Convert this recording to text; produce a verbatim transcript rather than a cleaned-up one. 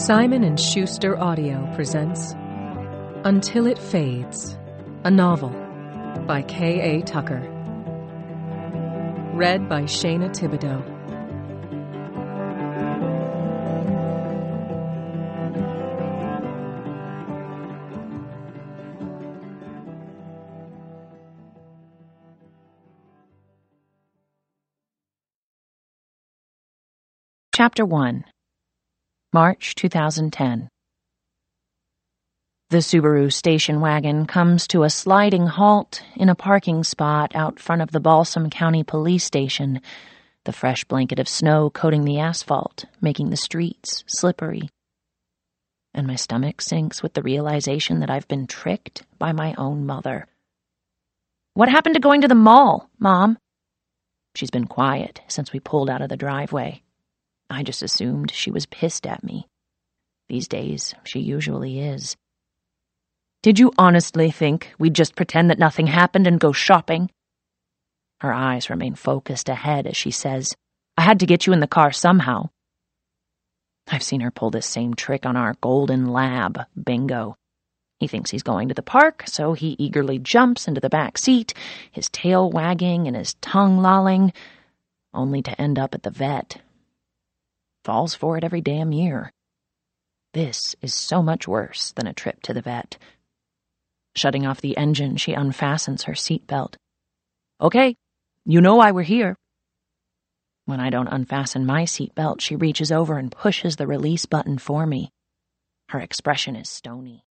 Simon and Schuster Audio presents Until It Fades, a novel by K A. Tucker. Read by Shayna Thibodeau. Chapter one. March two thousand ten. The Subaru station wagon comes to a sliding halt in a parking spot out front of the Balsam County Police Station, the fresh blanket of snow coating the asphalt, making the streets slippery. And my stomach sinks with the realization that I've been tricked by my own mother. "What happened to going to the mall, Mom?" She's been quiet since we pulled out of the driveway. I just assumed she was pissed at me. These days, she usually is. "Did you honestly think we'd just pretend that nothing happened and go shopping?" Her eyes remain focused ahead as she says, "I had to get you in the car somehow." I've seen her pull this same trick on our golden lab, Bingo. He thinks he's going to the park, so he eagerly jumps into the back seat, his tail wagging and his tongue lolling, only to end up at the vet. Falls for it every damn year. This is so much worse than a trip to the vet. Shutting off the engine, she unfastens her seatbelt. "Okay, you know why we're here." When I don't unfasten my seatbelt, she reaches over and pushes the release button for me. Her expression is stony.